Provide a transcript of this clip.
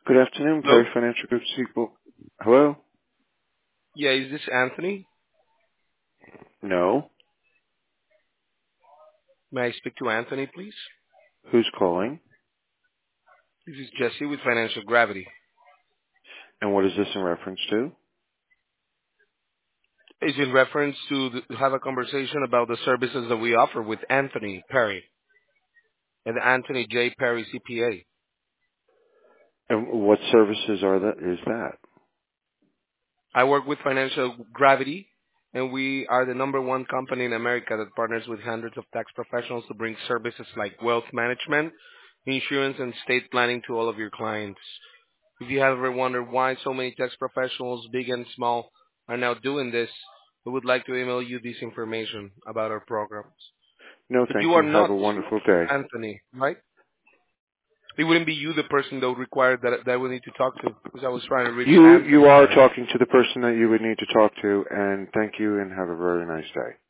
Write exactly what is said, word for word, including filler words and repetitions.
Good afternoon, Hello? Perry Financial Group Sequel. Hello? Yeah, is this Anthony? No. May I speak to Anthony, please? Who's calling? This is Jesse with Financial Gravity. And what is this in reference to? It's in reference to the, have a conversation about the services that we offer with Anthony Perry and Anthony J. Perry C P A. And what services are that? Is that? I work with Financial Gravity, and we are the number one company in America that partners with hundreds of tax professionals to bring services like wealth management, insurance, and estate planning to all of your clients. If you have ever wondered why so many tax professionals, big and small, are now doing this, we would like to email you this information about our programs. No, But thank you are you. Have not a wonderful day. Anthony, right? It wouldn't be you the person that would require that that we need to talk to, because I was trying to reach You you Anthony are Perry. talking to the person that you would need to talk to, and thank you, and have a very nice day.